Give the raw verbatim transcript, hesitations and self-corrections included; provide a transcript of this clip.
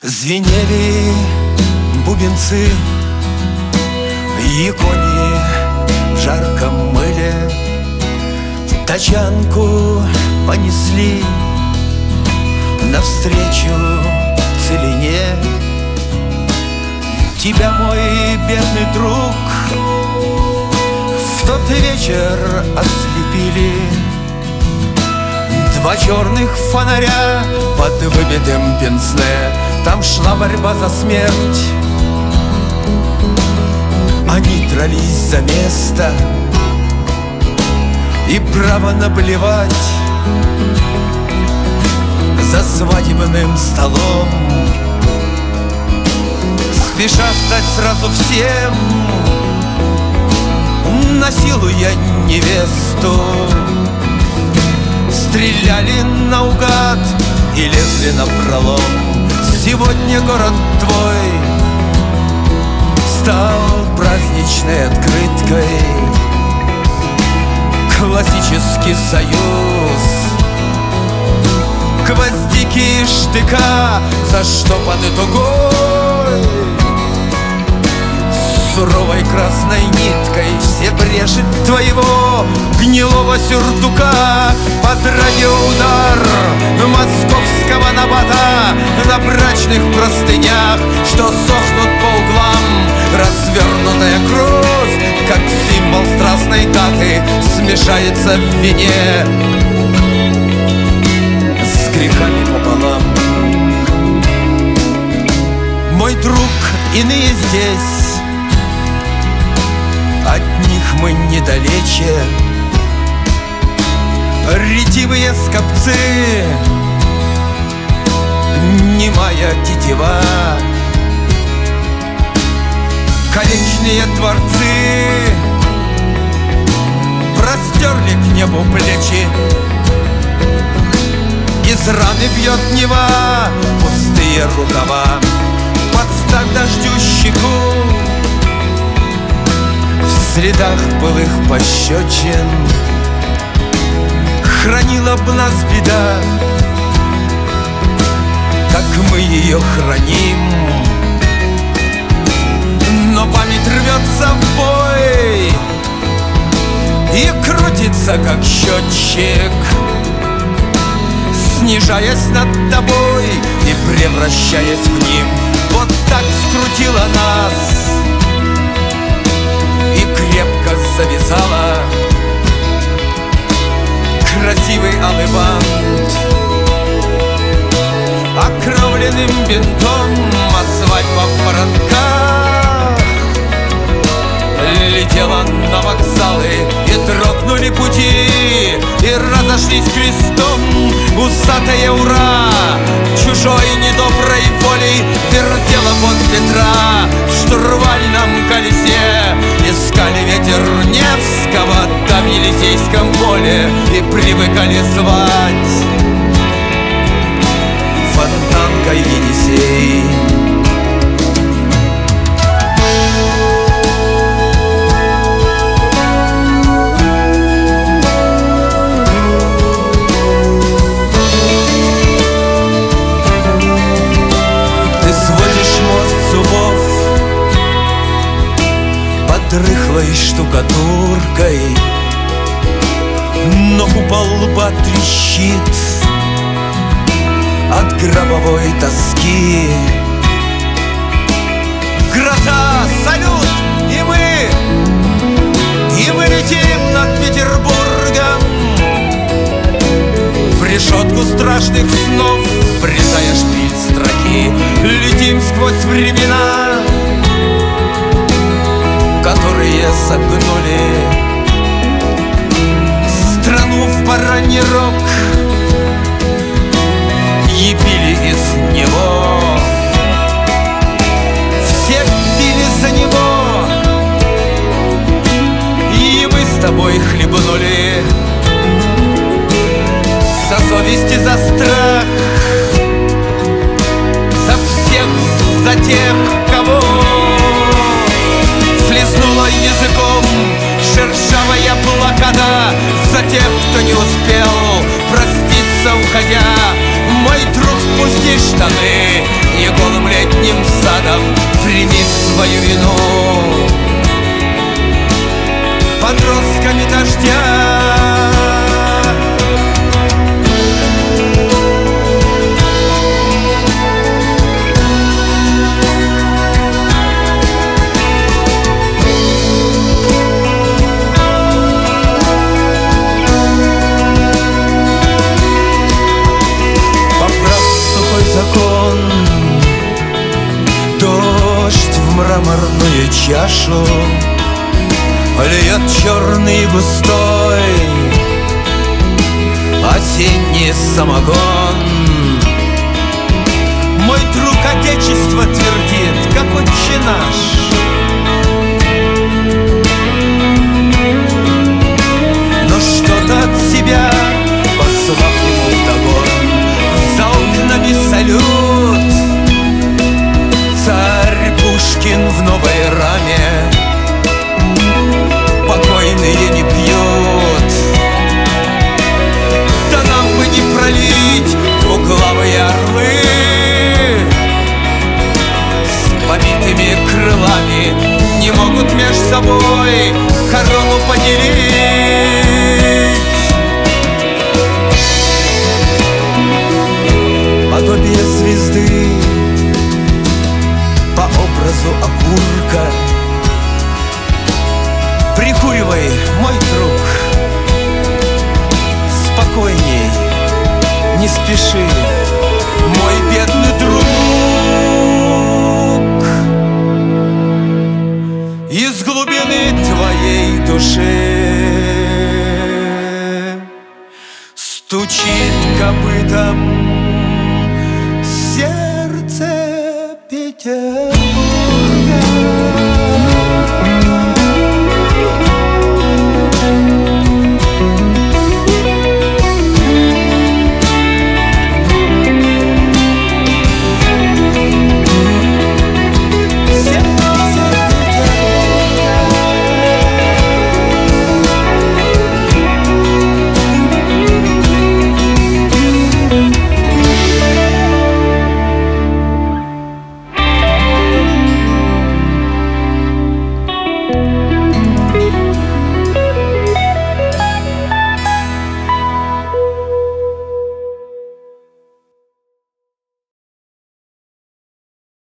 Звенели бубенцы, и кони в жарком мыле тачанку понесли навстречу целине. Тебя, мой бедный друг, в тот вечер ослепили два черных фонаря под выбитым пенсне. Там шла борьба за смерть, они дрались за место и право наблевать за свадебным столом, спеша стать сразу всем, насилуя невесту. Стреляли наугад и лезли напролом. Сегодня город твой стал праздничной открыткой. Классический союз, гвоздики и штыка заштопаны тугой суровой красной ниткой. Все бреши твоего гнилого сюртука под радиоудар московского набата на брачных простынях, что сохнут по углам. Развернутая кровь, как символ страстной даты, смешается в вине с грехами пополам. Мой друг, иные здесь, от них мы недалече. Ретивые скопцы, немая тетива, колечные дворцы простерли к небу плечи. Из раны бьет Нева пустые рукава, подставь дождю щеку. В следах былых пощечин хранила б нас беда, как мы ее храним. Но память рвется в бой и крутится, как счетчик, снижаясь над тобой и превращаясь в ним. Вот так скрутила нас и крепко завязала красивый алый бант. Окровленным бинтом, а свадьба в воронках летела на вокзалы, и дрогнули пути, и разошлись крестом. Усатое ура чужой недоброй волей вертела под Петра в штурвальном колесе. Искали ветер Невского да в Елисейском поле и привыкали звать фонтанкой Енисей. Рыхлой штукатуркой, но купол лба трещит от гробовой тоски. Гроза, салют, и мы, и мы летим над Петербургом в решетку страшных снов, врезая шпиль строки. Летим сквозь времена, которые согнули страну в бараний рог и пили из него. Все пили за него, и мы с тобой хлебнули за совесть и за страх, за всех, за тех, кого слезнула языком шершавая блокада, за тех, кто не успел проститься, уходя. Мой друг, спусти штаны, его голым летним садом прими свою вину подростками дождя. Закон, дождь в мраморную чашу льет черный и густой осенний самогон. Мой друг Отечество твердит, как Отче наш. Но что-то от себя, послав ему вдогон, за окнами салют. Царь Пушкин в новой раме, покойные не пьют. Да нам бы не пролить двуглавые орлы с побитыми крылами, не могут меж собой корону поделить.